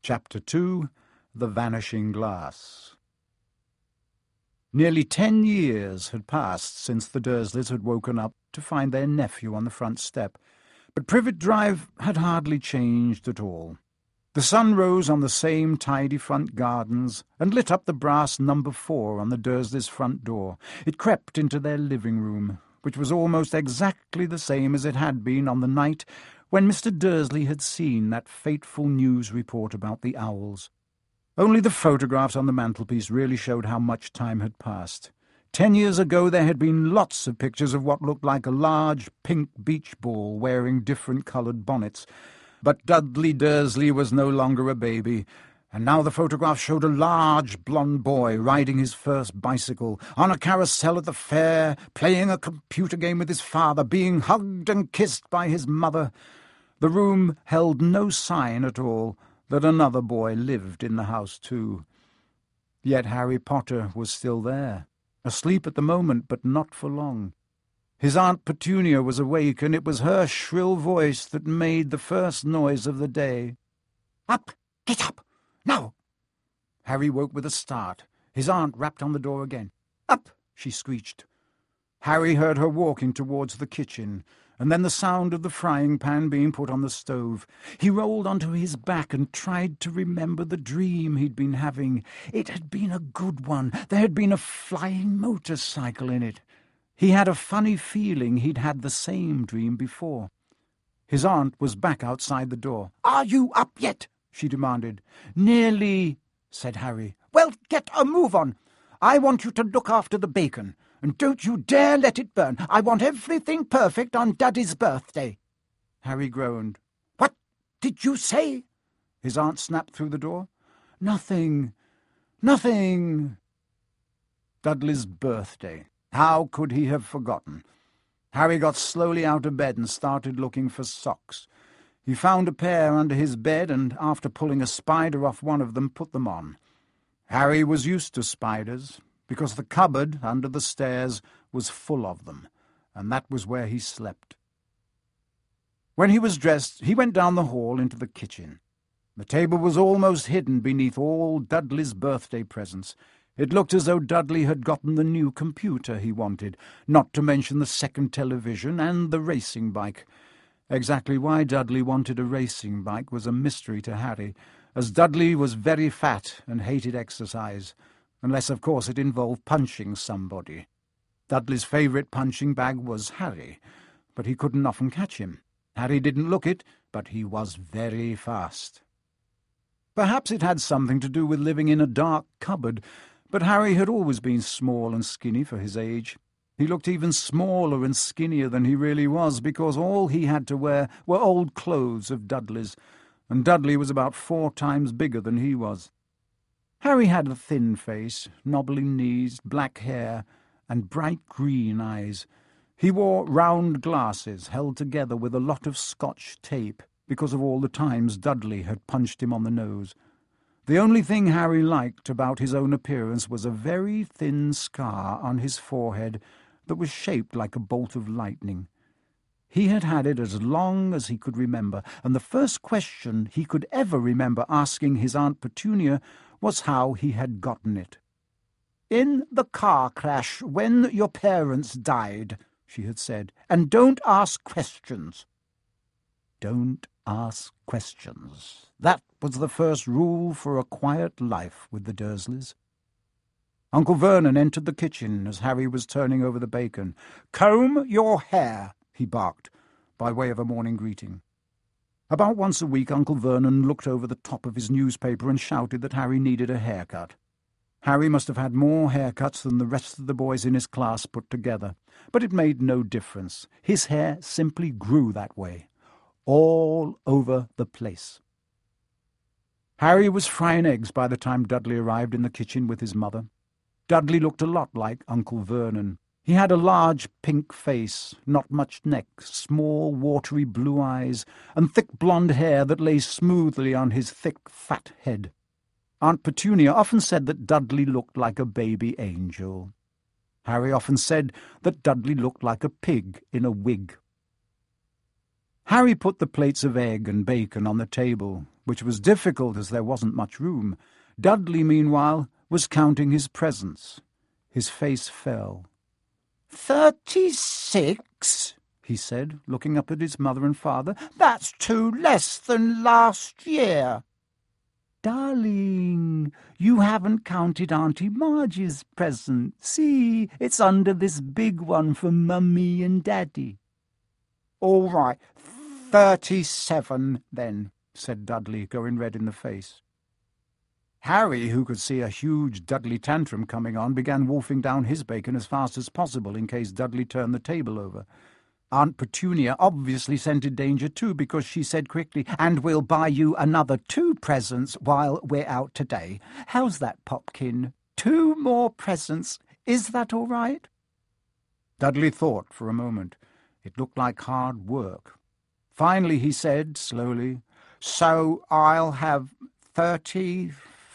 Chapter 2, The Vanishing Glass. Nearly 10 years had passed since the Dursleys had woken up to find their nephew on the front step, but Privet Drive had hardly changed at all. The sun rose on the same tidy front gardens and lit up the brass number 4 on the Dursleys' front door. It crept into their living room, which was almost exactly the same as it had been on the night when Mr. Dursley had seen that fateful news report about the owls. Only the photographs on the mantelpiece really showed how much time had passed. 10 years ago there had been lots of pictures of what looked like a large pink beach ball wearing different-coloured bonnets. But Dudley Dursley was no longer a baby, and now the photograph showed a large blonde boy riding his first bicycle, on a carousel at the fair, playing a computer game with his father, being hugged and kissed by his mother. The room held no sign at all that another boy lived in the house too. Yet Harry Potter was still there, asleep at the moment, but not for long. His Aunt Petunia was awake, and it was her shrill voice that made the first noise of the day. "Up! Get up! Now!" Harry woke with a start. His aunt rapped on the door again. "Up!" she screeched. Harry heard her walking towards the kitchen, and then the sound of the frying pan being put on the stove. He rolled onto his back and tried to remember the dream he'd been having. It had been a good one. There had been a flying motorcycle in it. He had a funny feeling he'd had the same dream before. His aunt was back outside the door. "Are you up yet?" she demanded. "Nearly," said Harry. "Well, get a move on. I want you to look after the bacon. And don't you dare let it burn. I want everything perfect on Daddy's birthday." Harry groaned. "What did you say?" His aunt snapped through the door. "Nothing. Nothing." Dudley's birthday. How could he have forgotten? Harry got slowly out of bed and started looking for socks. He found a pair under his bed and, after pulling a spider off one of them, put them on. Harry was used to spiders, because the cupboard under the stairs was full of them, and that was where he slept. When he was dressed, he went down the hall into the kitchen. The table was almost hidden beneath all Dudley's birthday presents. It looked as though Dudley had gotten the new computer he wanted, not to mention the second television and the racing bike. Exactly why Dudley wanted a racing bike was a mystery to Harry, as Dudley was very fat and hated exercise, unless, of course, it involved punching somebody. Dudley's favourite punching bag was Harry, but he couldn't often catch him. Harry didn't look it, but he was very fast. Perhaps it had something to do with living in a dark cupboard, but Harry had always been small and skinny for his age. He looked even smaller and skinnier than he really was, because all he had to wear were old clothes of Dudley's, and Dudley was about 4 times bigger than he was. Harry had a thin face, knobbly knees, black hair, and bright green eyes. He wore round glasses held together with a lot of Scotch tape, because of all the times Dudley had punched him on the nose. The only thing Harry liked about his own appearance was a very thin scar on his forehead that was shaped like a bolt of lightning. He had had it as long as he could remember, and the first question he could ever remember asking his Aunt Petunia was how he had gotten it. "In the car crash when your parents died," she had said, "and don't ask questions." Don't ask questions. That was the first rule for a quiet life with the Dursleys. Uncle Vernon entered the kitchen as Harry was turning over the bacon. "Comb your hair," he barked, by way of a morning greeting. About once a week Uncle Vernon looked over the top of his newspaper and shouted that Harry needed a haircut. Harry must have had more haircuts than the rest of the boys in his class put together, but it made no difference. His hair simply grew that way, all over the place. Harry was frying eggs by the time Dudley arrived in the kitchen with his mother. Dudley looked a lot like Uncle Vernon. He had a large pink face, not much neck, small watery blue eyes, and thick blonde hair that lay smoothly on his thick fat head. Aunt Petunia often said that Dudley looked like a baby angel. Harry often said that Dudley looked like a pig in a wig. Harry put the plates of egg and bacon on the table, which was difficult as there wasn't much room. Dudley, meanwhile, was counting his presents. His face fell. 36, he said, looking up at his mother and father. That's 2 less than last year. Darling, you haven't counted Auntie Marge's present. See, it's under this big one for Mummy and Daddy. All right, 37 then, said Dudley, going red in the face. Harry, who could see a huge Dudley tantrum coming on, began wolfing down his bacon as fast as possible in case Dudley turned the table over. Aunt Petunia obviously scented danger too, because she said quickly, "And we'll buy you another 2 presents while we're out today. How's that, Popkin? 2 more presents. Is that all right?" Dudley thought for a moment. It looked like hard work. Finally he said, slowly, "So I'll have 39,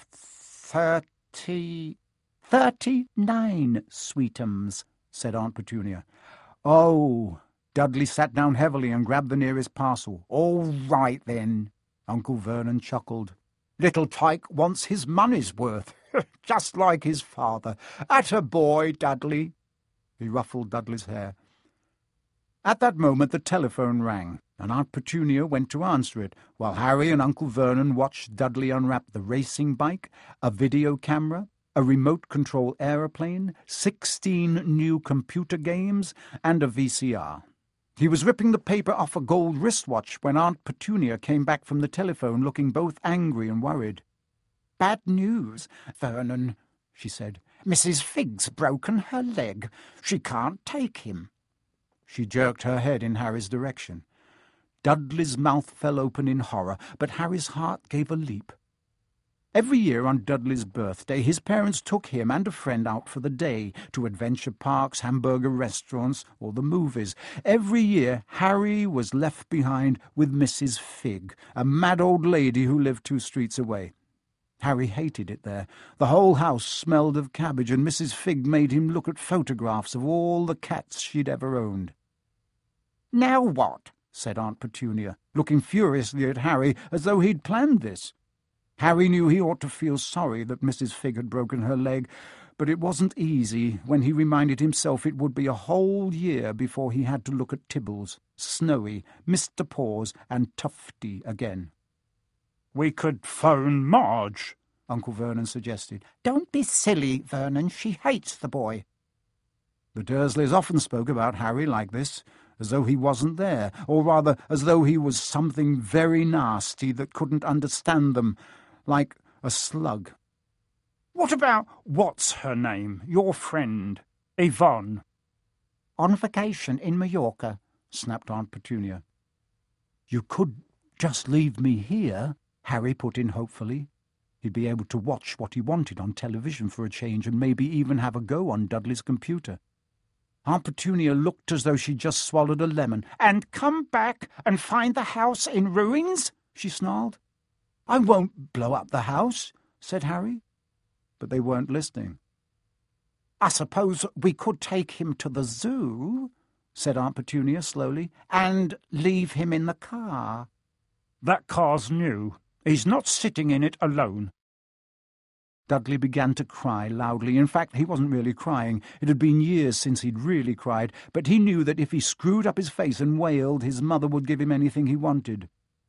sweetums," said Aunt Petunia. "Oh." Dudley sat down heavily and grabbed the nearest parcel. "All right, then." Uncle Vernon chuckled. "Little Tyke wants his money's worth, just like his father. Atta boy, Dudley." He ruffled Dudley's hair. At that moment the telephone rang, and Aunt Petunia went to answer it, while Harry and Uncle Vernon watched Dudley unwrap the racing bike, a video camera, a remote-control aeroplane, 16 new computer games, and a VCR. He was ripping the paper off a gold wristwatch when Aunt Petunia came back from the telephone looking both angry and worried. "Bad news, Vernon," she said. "Mrs. Figg's broken her leg. She can't take him." She jerked her head in Harry's direction. Dudley's mouth fell open in horror, but Harry's heart gave a leap. Every year on Dudley's birthday, his parents took him and a friend out for the day, to adventure parks, hamburger restaurants, or the movies. Every year, Harry was left behind with Mrs. Figg, a mad old lady who lived 2 streets away. Harry hated it there. The whole house smelled of cabbage, and Mrs. Figg made him look at photographs of all the cats she'd ever owned. "Now what?" said Aunt Petunia, looking furiously at Harry as though he'd planned this. Harry knew he ought to feel sorry that Mrs. Figg had broken her leg, but it wasn't easy when he reminded himself it would be a whole year before he had to look at Tibbles, Snowy, Mr. Paws, and Tufty again. "We could phone Marge," Uncle Vernon suggested. "Don't be silly, Vernon. She hates the boy." The Dursleys often spoke about Harry like this, as though he wasn't there, or rather as though he was something very nasty that couldn't understand them, like a slug. "What about what's-her-name, your friend, Yvonne?" "On vacation in Mallorca," snapped Aunt Petunia. "You could just leave me here," Harry put in hopefully. He'd be able to watch what he wanted on television for a change, and maybe even have a go on Dudley's computer. Aunt Petunia looked as though she'd just swallowed a lemon. "And come back and find the house in ruins?" she snarled. "I won't blow up the house," said Harry. But they weren't listening. "I suppose we could take him to the zoo," said Aunt Petunia slowly, "and leave him in the car." "That car's new. He's not sitting in it alone." Dudley began to cry loudly. In fact, he wasn't really crying. It had been years since he'd really cried, but he knew that if he screwed up his face and wailed, his mother would give him anything he wanted.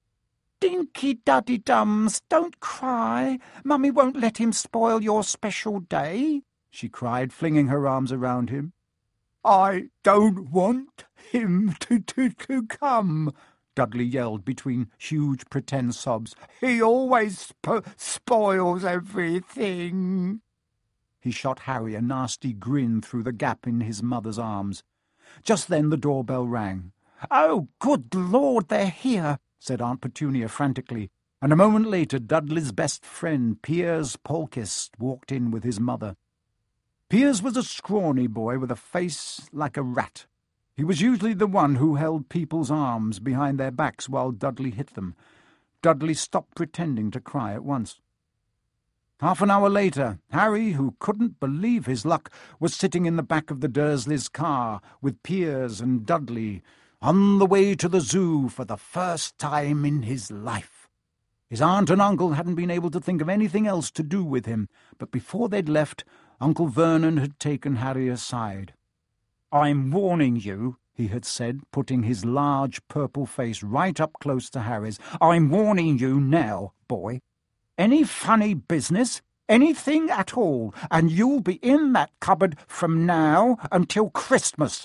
"Dinky Duddy Dums, don't cry. Mummy won't let him spoil your special day," she cried, flinging her arms around him. "I don't want him to come," Dudley yelled between huge pretend sobs. "He always spoils everything." He shot Harry a nasty grin through the gap in his mother's arms. Just then the doorbell rang. "Oh, good Lord, they're here," said Aunt Petunia frantically, and a moment later Dudley's best friend, Piers Polkiss, walked in with his mother. Piers was a scrawny boy with a face like a rat. He was usually the one who held people's arms behind their backs while Dudley hit them. Dudley stopped pretending to cry at once. Half an hour later, Harry, who couldn't believe his luck, was sitting in the back of the Dursleys' car with Piers and Dudley, on the way to the zoo for the first time in his life. His aunt and uncle hadn't been able to think of anything else to do with him, but before they'd left, Uncle Vernon had taken Harry aside. "I'm warning you," he had said, putting his large purple face right up close to Harry's. "I'm warning you now, boy. Any funny business, anything at all, and you'll be in that cupboard from now until Christmas."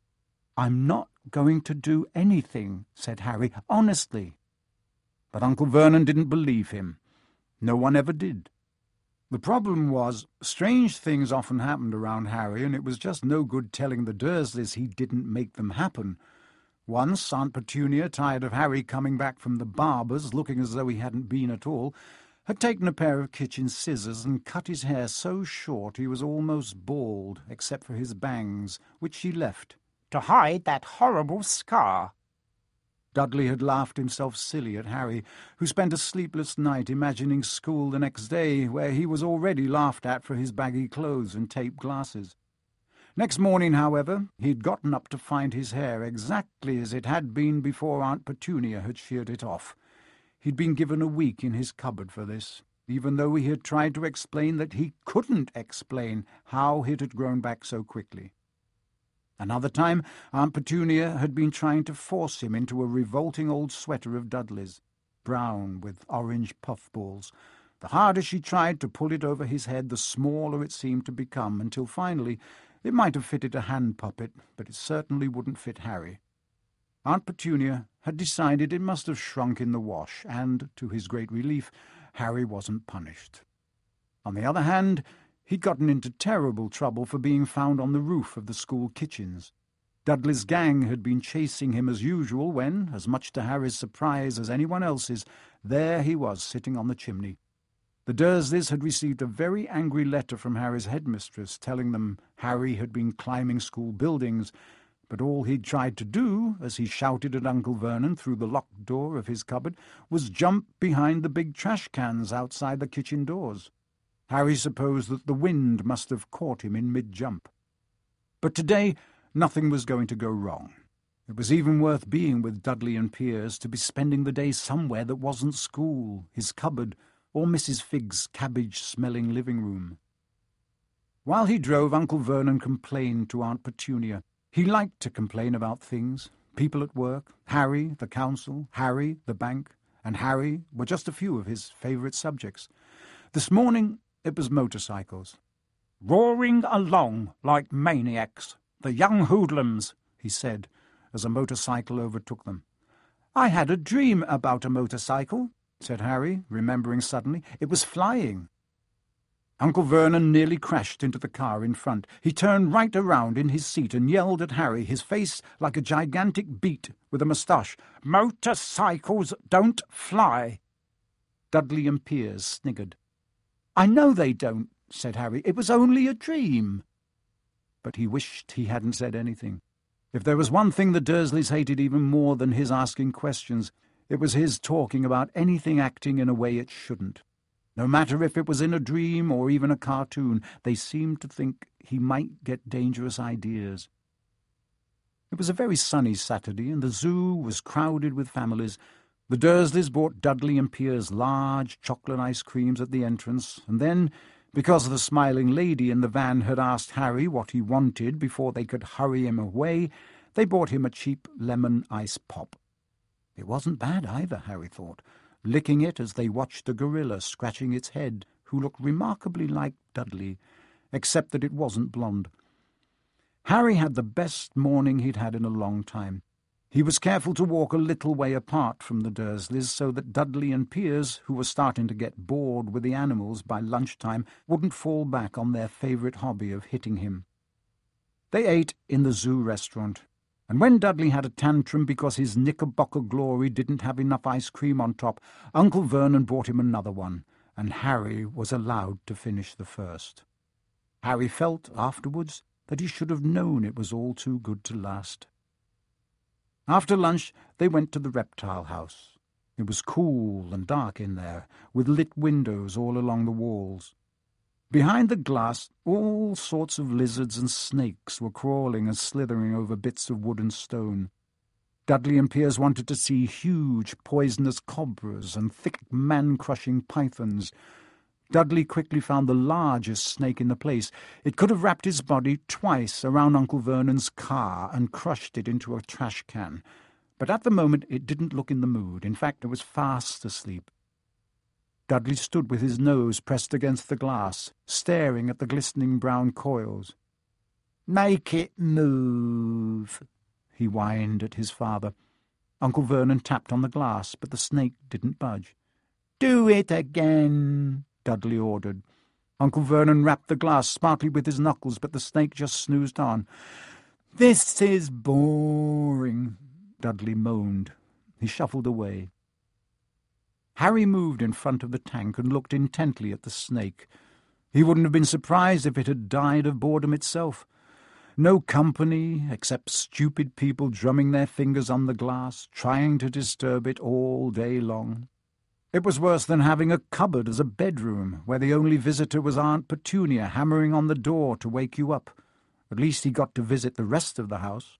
"I'm not going to do anything," said Harry, "honestly." But Uncle Vernon didn't believe him. No one ever did. The problem was, strange things often happened around Harry, and it was just no good telling the Dursleys he didn't make them happen. Once Aunt Petunia, tired of Harry coming back from the barber's looking as though he hadn't been at all, had taken a pair of kitchen scissors and cut his hair so short he was almost bald, except for his bangs, which she left, to hide that horrible scar. Dudley had laughed himself silly at Harry, who spent a sleepless night imagining school the next day, where he was already laughed at for his baggy clothes and taped glasses. Next morning, however, he had gotten up to find his hair exactly as it had been before Aunt Petunia had sheared it off. He'd been given a week in his cupboard for this, even though he had tried to explain that he couldn't explain how it had grown back so quickly. Another time, Aunt Petunia had been trying to force him into a revolting old sweater of Dudley's, brown with orange puffballs. The harder she tried to pull it over his head, the smaller it seemed to become, until finally it might have fitted a hand puppet, but it certainly wouldn't fit Harry. Aunt Petunia had decided it must have shrunk in the wash, and, to his great relief, Harry wasn't punished. On the other hand, he'd gotten into terrible trouble for being found on the roof of the school kitchens. Dudley's gang had been chasing him as usual when, as much to Harry's surprise as anyone else's, there he was sitting on the chimney. The Dursleys had received a very angry letter from Harry's headmistress telling them Harry had been climbing school buildings, but all he'd tried to do, as he shouted at Uncle Vernon through the locked door of his cupboard, was jump behind the big trash cans outside the kitchen doors. Harry supposed that the wind must have caught him in mid-jump. But today nothing was going to go wrong. It was even worth being with Dudley and Piers to be spending the day somewhere that wasn't school, his cupboard, or Mrs. Figg's cabbage-smelling living room. While he drove, Uncle Vernon complained to Aunt Petunia. He liked to complain about things. People at work, Harry, the council, Harry, the bank, and Harry were just a few of his favourite subjects. This morning it was motorcycles. "Roaring along like maniacs, the young hoodlums," he said, as a motorcycle overtook them. "I had a dream about a motorcycle," said Harry, remembering suddenly. "It was flying." Uncle Vernon nearly crashed into the car in front. He turned right around in his seat and yelled at Harry, his face like a gigantic beet with a moustache. "Motorcycles don't fly." Dudley and Piers sniggered. "I know they don't," said Harry. "It was only a dream." But he wished he hadn't said anything. If there was one thing the Dursleys hated even more than his asking questions, it was his talking about anything acting in a way it shouldn't. No matter if it was in a dream or even a cartoon, they seemed to think he might get dangerous ideas. It was a very sunny Saturday, and the zoo was crowded with families. The Dursleys bought Dudley and Piers large chocolate ice creams at the entrance, and then, because the smiling lady in the van had asked Harry what he wanted before they could hurry him away, they bought him a cheap lemon ice pop. It wasn't bad either, Harry thought, licking it as they watched a gorilla scratching its head, who looked remarkably like Dudley, except that it wasn't blonde. Harry had the best morning he'd had in a long time. He was careful to walk a little way apart from the Dursleys so that Dudley and Piers, who were starting to get bored with the animals by lunchtime, wouldn't fall back on their favourite hobby of hitting him. They ate in the zoo restaurant, and when Dudley had a tantrum because his Knickerbocker Glory didn't have enough ice cream on top, Uncle Vernon bought him another one, and Harry was allowed to finish the first. Harry felt, afterwards, that he should have known it was all too good to last. After lunch, they went to the reptile house. It was cool and dark in there, with lit windows all along the walls. Behind the glass, all sorts of lizards and snakes were crawling and slithering over bits of wood and stone. Dudley and Piers wanted to see huge, poisonous cobras and thick, man-crushing pythons. Dudley quickly found the largest snake in the place. It could have wrapped his body twice around Uncle Vernon's car and crushed it into a trash can. But at the moment it didn't look in the mood. In fact, it was fast asleep. Dudley stood with his nose pressed against the glass, staring at the glistening brown coils. "Make it move," he whined at his father. Uncle Vernon tapped on the glass, but the snake didn't budge. "Do it again," Dudley ordered. Uncle Vernon rapped the glass smartly with his knuckles, but the snake just snoozed on. "This is boring," Dudley moaned. He shuffled away. Harry moved in front of the tank and looked intently at the snake. He wouldn't have been surprised if it had died of boredom itself. No company, except stupid people drumming their fingers on the glass, trying to disturb it all day long. It was worse than having a cupboard as a bedroom, where the only visitor was Aunt Petunia hammering on the door to wake you up. At least he got to visit the rest of the house.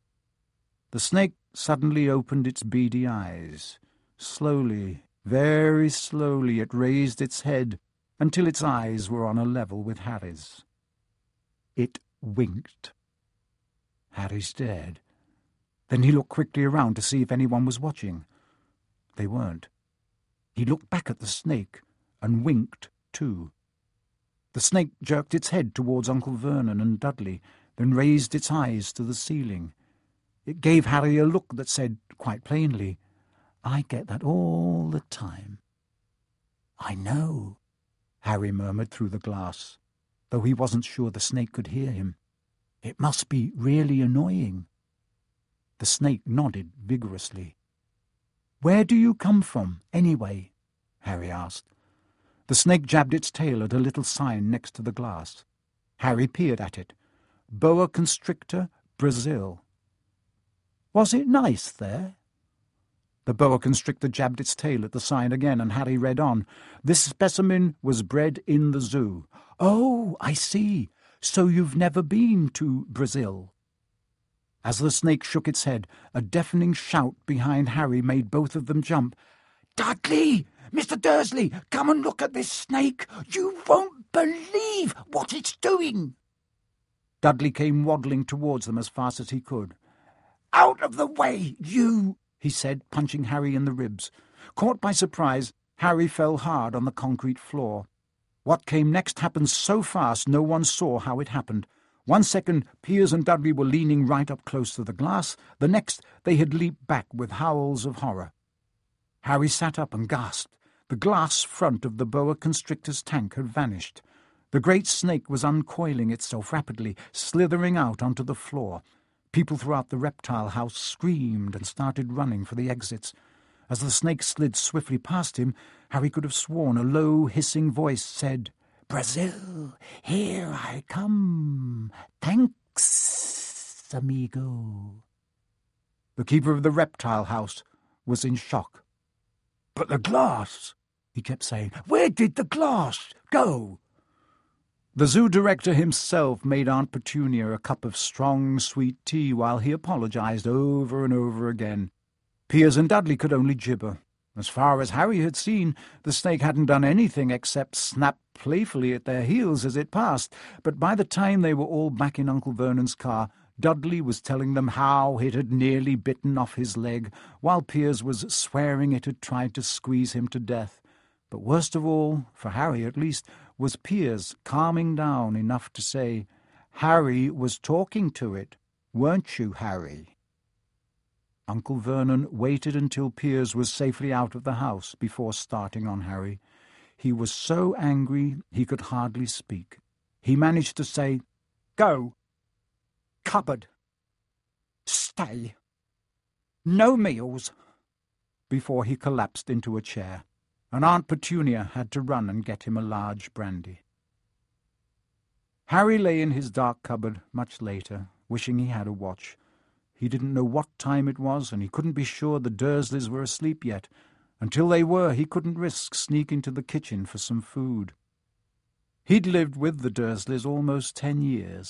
The snake suddenly opened its beady eyes. Slowly, very slowly, it raised its head until its eyes were on a level with Harry's. It winked. Harry stared. Then he looked quickly around to see if anyone was watching. They weren't. He looked back at the snake and winked too. The snake jerked its head towards Uncle Vernon and Dudley, then raised its eyes to the ceiling. It gave Harry a look that said, quite plainly, "I get that all the time." "I know," Harry murmured through the glass, though he wasn't sure the snake could hear him. "It must be really annoying." The snake nodded vigorously. "Where do you come from, anyway?" Harry asked. The snake jabbed its tail at a little sign next to the glass. Harry peered at it. Boa constrictor, Brazil. "Was it nice there?" The boa constrictor jabbed its tail at the sign again, and Harry read on. "This specimen was bred in the zoo." "Oh, I see. So you've never been to Brazil?" As the snake shook its head, a deafening shout behind Harry made both of them jump. "Dudley! Mr. Dursley! Come and look at this snake! You won't believe what it's doing!" Dudley came waddling towards them as fast as he could. "Out of the way, you!" he said, punching Harry in the ribs. Caught by surprise, Harry fell hard on the concrete floor. What came next happened so fast no one saw how it happened. 1 second, Piers and Dudley were leaning right up close to the glass. The next, they had leaped back with howls of horror. Harry sat up and gasped. The glass front of the boa constrictor's tank had vanished. The great snake was uncoiling itself rapidly, slithering out onto the floor. People throughout the reptile house screamed and started running for the exits. As the snake slid swiftly past him, Harry could have sworn a low, hissing voice said, "Brazil, here I come. Thanks, amigo." The keeper of the reptile house was in shock. "But the glass," he kept saying. "Where did the glass go?" The zoo director himself made Aunt Petunia a cup of strong, sweet tea while he apologized over and over again. Piers and Dudley could only gibber. As far as Harry had seen, the snake hadn't done anything except snap playfully at their heels as it passed, but by the time they were all back in Uncle Vernon's car, Dudley was telling them how it had nearly bitten off his leg, while Piers was swearing it had tried to squeeze him to death. But worst of all, for Harry at least, was Piers calming down enough to say, "Harry was talking to it, weren't you, Harry?" Uncle Vernon waited until Piers was safely out of the house before starting on Harry. He was so angry he could hardly speak. He managed to say, "Go. Cupboard. Stay. No meals," before he collapsed into a chair, and Aunt Petunia had to run and get him a large brandy. Harry lay in his dark cupboard much later, wishing he had a watch. He didn't know what time it was, and he couldn't be sure the Dursleys were asleep yet. Until they were, he couldn't risk sneaking to the kitchen for some food. He'd lived with the Dursleys almost 10 years.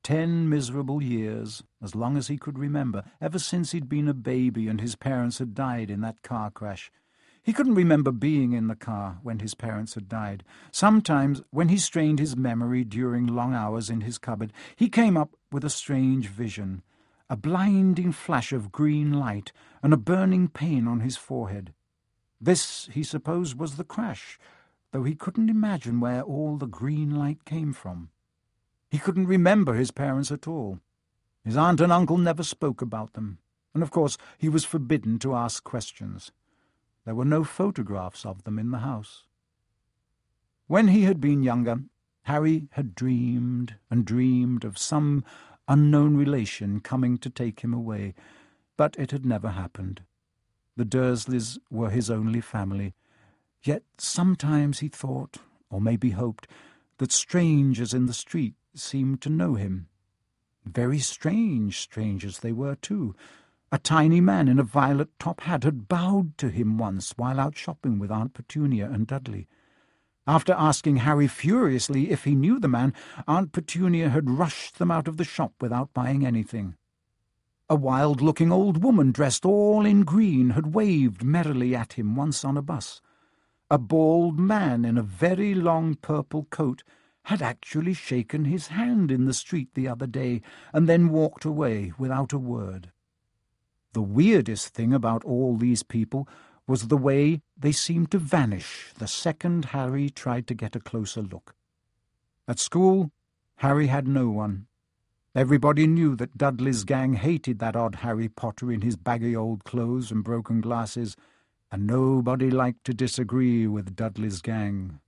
10 miserable years, as long as he could remember, ever since he'd been a baby and his parents had died in that car crash. He couldn't remember being in the car when his parents had died. Sometimes, when he strained his memory during long hours in his cupboard, he came up with a strange vision, a blinding flash of green light and a burning pain on his forehead. This, he supposed, was the crash, though he couldn't imagine where all the green light came from. He couldn't remember his parents at all. His aunt and uncle never spoke about them, and of course he was forbidden to ask questions. There were no photographs of them in the house. When he had been younger, Harry had dreamed and dreamed of some unknown relation coming to take him away, but it had never happened. The Dursleys were his only family, yet sometimes he thought, or maybe hoped, that strangers in the street seemed to know him. Very strange strangers they were, too. A tiny man in a violet top hat had bowed to him once while out shopping with Aunt Petunia and Dudley. After asking Harry furiously if he knew the man, Aunt Petunia had rushed them out of the shop without buying anything. A wild-looking old woman dressed all in green had waved merrily at him once on a bus. A bald man in a very long purple coat had actually shaken his hand in the street the other day and then walked away without a word. The weirdest thing about all these people was the way they seemed to vanish the second Harry tried to get a closer look. At school, Harry had no one. Everybody knew that Dudley's gang hated that odd Harry Potter in his baggy old clothes and broken glasses, and nobody liked to disagree with Dudley's gang.